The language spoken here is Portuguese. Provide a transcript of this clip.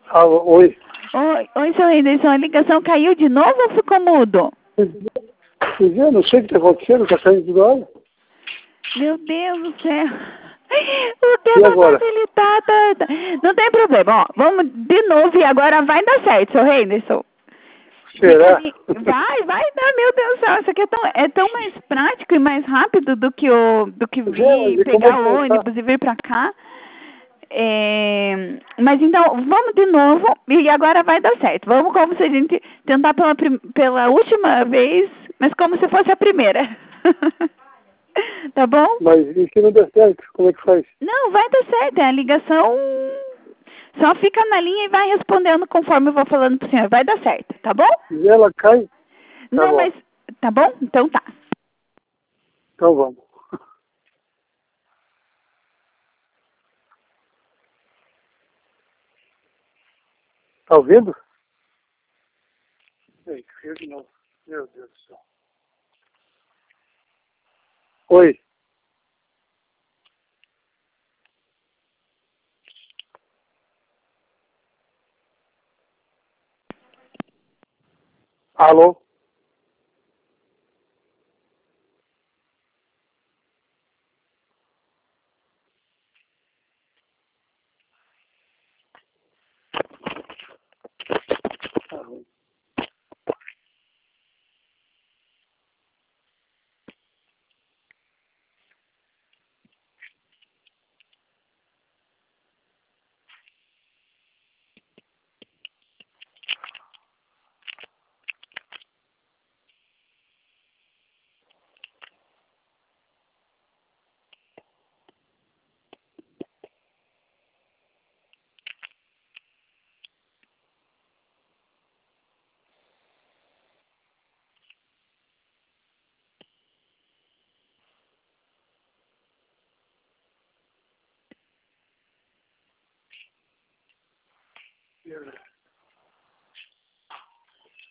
Alô, oi. Oi, seu Henderson, a ligação caiu de novo ou ficou mudo? Eu não sei o que está acontecendo, está saindo de hora. Meu Deus do céu. O que E vai agora? facilitar? Não tem problema, ó. Vamos de novo e agora vai dar certo, seu Henderson. Fica Será? ali. Vai dar, meu Deus do céu. Isso aqui é tão mais prático e mais rápido do que vir, E como é pegar que o não está? ônibus e vir pra cá. Mas então, vamos de novo e agora vai dar certo. Vamos como se a gente tentar pela última vez, mas como se fosse a primeira. Tá bom? Mas e se não der certo, como é que faz? Não, vai dar certo. É a ligação. Só fica na linha e vai respondendo conforme eu vou falando pro senhor. Vai dar certo, tá bom? E ela cai? Tá Não, bom. mas. Tá bom? Então tá. Então vamos. Tá ouvindo? Ei, caiu de novo. Meu Deus do céu. Oi. Alô? Alô? Meu Deus.